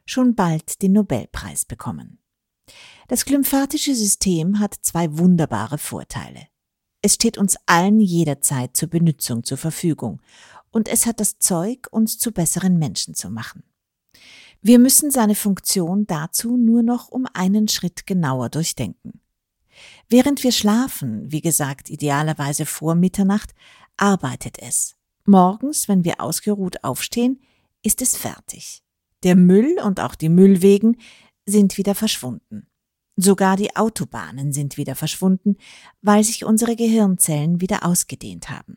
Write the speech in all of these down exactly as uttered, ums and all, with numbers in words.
schon bald den Nobelpreis bekommen. Das glymphatische System hat zwei wunderbare Vorteile. Es steht uns allen jederzeit zur Benutzung zur Verfügung und es hat das Zeug, uns zu besseren Menschen zu machen. Wir müssen seine Funktion dazu nur noch um einen Schritt genauer durchdenken. Während wir schlafen, wie gesagt idealerweise vor Mitternacht, arbeitet es. Morgens, wenn wir ausgeruht aufstehen, ist es fertig. Der Müll und auch die Müllwegen sind wieder verschwunden. Sogar die Autobahnen sind wieder verschwunden, weil sich unsere Gehirnzellen wieder ausgedehnt haben.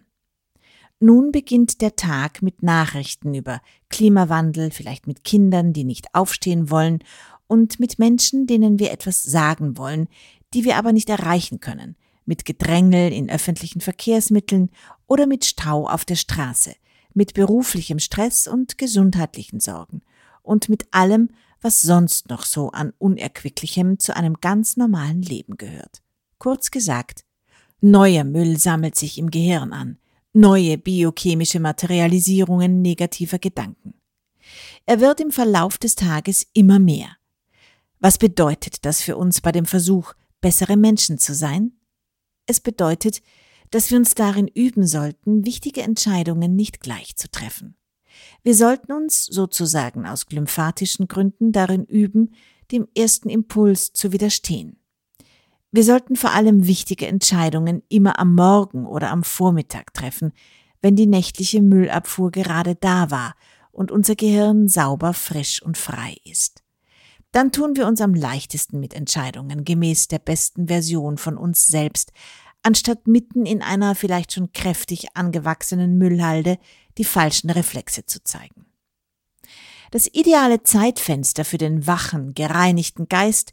Nun beginnt der Tag mit Nachrichten über Klimawandel, vielleicht mit Kindern, die nicht aufstehen wollen und mit Menschen, denen wir etwas sagen wollen, die wir aber nicht erreichen können, mit Gedrängel in öffentlichen Verkehrsmitteln oder mit Stau auf der Straße, mit beruflichem Stress und gesundheitlichen Sorgen und mit allem, was sonst noch so an Unerquicklichem zu einem ganz normalen Leben gehört. Kurz gesagt, neuer Müll sammelt sich im Gehirn an, neue biochemische Materialisierungen negativer Gedanken. Er wird im Verlauf des Tages immer mehr. Was bedeutet das für uns bei dem Versuch, bessere Menschen zu sein? Es bedeutet, dass wir uns darin üben sollten, wichtige Entscheidungen nicht gleich zu treffen. Wir sollten uns sozusagen aus glymphatischen Gründen darin üben, dem ersten Impuls zu widerstehen. Wir sollten vor allem wichtige Entscheidungen immer am Morgen oder am Vormittag treffen, wenn die nächtliche Müllabfuhr gerade da war und unser Gehirn sauber, frisch und frei ist. Dann tun wir uns am leichtesten mit Entscheidungen gemäß der besten Version von uns selbst, anstatt mitten in einer vielleicht schon kräftig angewachsenen Müllhalde die falschen Reflexe zu zeigen. Das ideale Zeitfenster für den wachen, gereinigten Geist